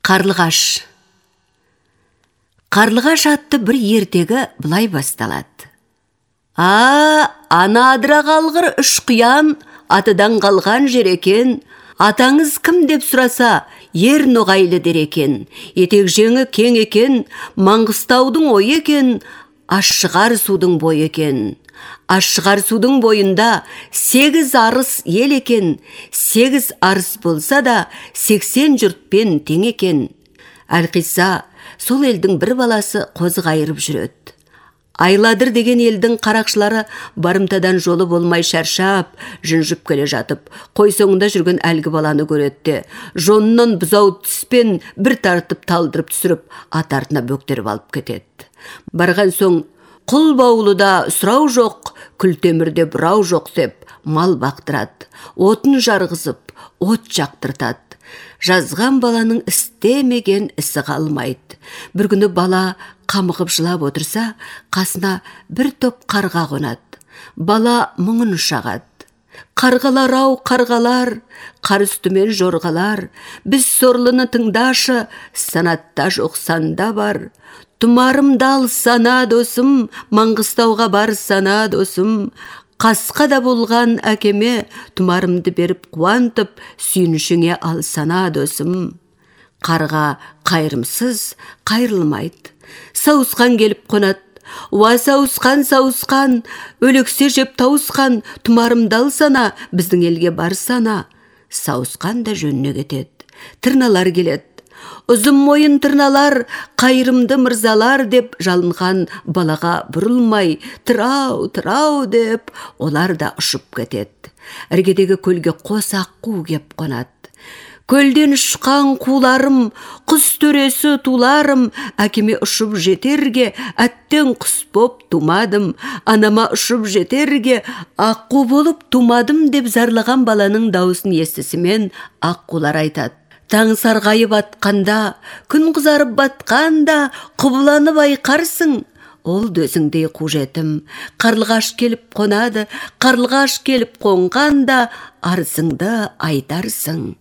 Қарлығаш. Қарлығаш атты бір ертегі былай басталады. Ана адыра қалғыр үш қиян, атыдан қалған жер екен. Атаңыз кім деп сұраса, ер ноғайлы дер екен. Етек жеңі кең екен, Маңғыстаудың ой екен, Ашшығар судың бой екен. Ашшығар судың бойында 8 арыс ел екен. 8 арыс болса да 80 жұртпен тең екен. Әлқисса сол елдің бір баласы қозы қайырып жүреді. Айладыр деген елдің қарақшылары барымтадан жолы болмай шаршап, жүнжіп келе жатып, қой соңында жүрген әлгі баланы көретті. Жонынан бұзау түспен бір тартып талдырып түсіріп, ат артына бөктеріп алып кетеді. Барған соң, құл баулыда сұрау жоқ, күлтемірде бұрау жоқ деп мал бақтырады. Отын жарғызып, от жақтыртады. Жазған баланың істемеген ісі қалмайды. Бір күні бала қамығып жылап отырса, қасына бір топ қарға қонады. Бала мұңын шағады. Қарғалар ау қарғалар, қар үстімен жорғалар, біз сорлыны тыңдашы, санатта жоқ санда бар. Тұмарымды ал сана досым, Маңғыстауға бар сана досым. Қасқа да болған әкеме, тұмарымды беріп қуантып, сүйінішіңе ал сана досым. Қарға қайырымсыз қайрылмайды. Сауысқан келіп қонады. Уа сауысқан, өлексе жеп тауысқан, тұмарымды ал сана, біздің елге бар сана. Сауысқан да жөніне кетеді. Тырналар келеді. Ұзын мойын тырналар, қайырымды мырзалар деп жалынған балаға бұрылмай, тұрау деп олар да ұшып кетеді. Іргедегі көлге қос аққу кеп қонады. Көлден ұшқан қуларым, құс төресі туларым, әкеме ұшып жетерге, әттен құс боп тумадым, анама ұшып жетерге, аққу болып тумадым деп зарлаған баланың даусын естісімен аққулар айтады. Таң сарғайып атқанда, күн қызарып батқанда, құбыланып айқарсың. Ол дөзіңдей қу жетім, қарлығаш келіп қонады, қарлығаш келіп қонғанда, арызыңды айтарсың.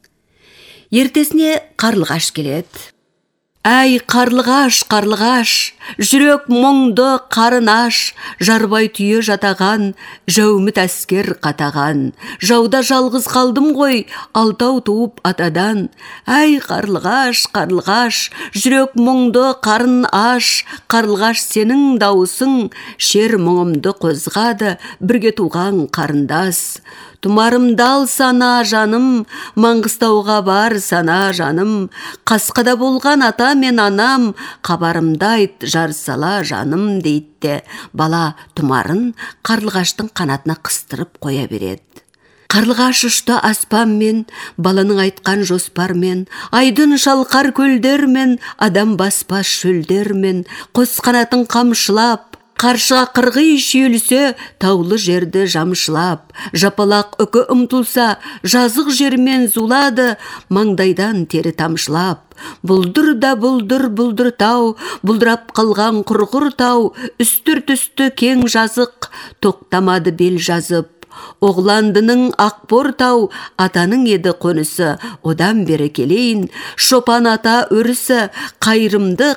Ертесіне қарлығаш келеді. Әй қарлығаш, жүрек мұңды қарынаш, жарбай түйе жатаған, жәуміт әскер қатаған. Жауда жалғыз қалдым ғой, алтау туып атадан. Әй қарлығаш, жүрек мұңды қарын аш, қарлығаш сенің дауысың, шер мұңымды қозғады, бірге туған қарындас. Тұмарымды ал сана жаным, Маңғыстауға бар сана жаным. Қасқада болған ата мен анам, қабарымды айт жар сала жаным дейді. Бала тұмарын қарлығаштың қанатына қыстырып қоя береді. Қарлығаш ұшты аспанмен, баланың айтқан жоспармен, айдын шалқар көлдермен, адам баспас шөлдермен, қос қанатын қамшылап, қаршыға қырғи шүйілсе, таулы жерді жамшылап, жапалақ үкі ұмтылса, жазық жермен зулады, маңдайдан тері тамшылап. Бұлдыр да бұлдыр тау, бұлдырап қалған құрғыр тау, үстір-түсті кең жазық, тоқтамады бел жазып. Оғландының ақбор тау, атаның еді қонысы, одан бері келейін. Шопан ата өрісі, қайырымды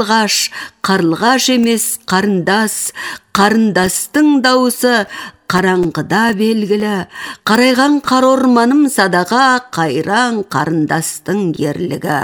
қарлығаш емес қарындас. Қарындастың дауысы қараңғыда белгілі. Қарайған қар орманым садаға, қайран қарындастың ерлігі.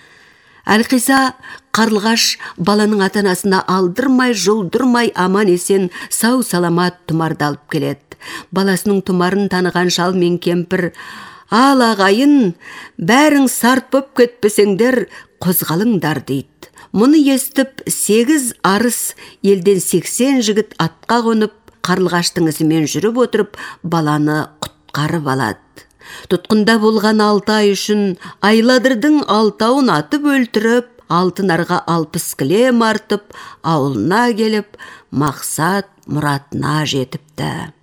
Әлқисса қарлығаш баланың ата-анасына алдырмай, жұлдырмай, аман есен, сау саламат тұмарды алып келеді. Баласының тұмарын таныған шал мен кемпір: ал ағайын, бәрің сарт боп кетпесеңдер, қозғалыңдар дейді. Мұны естіп 8 арыс елден 80 жігіт атқа қонып, қарлығаштың ізімен жүріп отырып, баланы құтқарып алады. Тұтқында болған 6 ай үшін Айладырдың 6-ауын атып өлтіріп, алтын арға 60 кілем артып, ауылына келіп, мақсат мұратына жетіпті.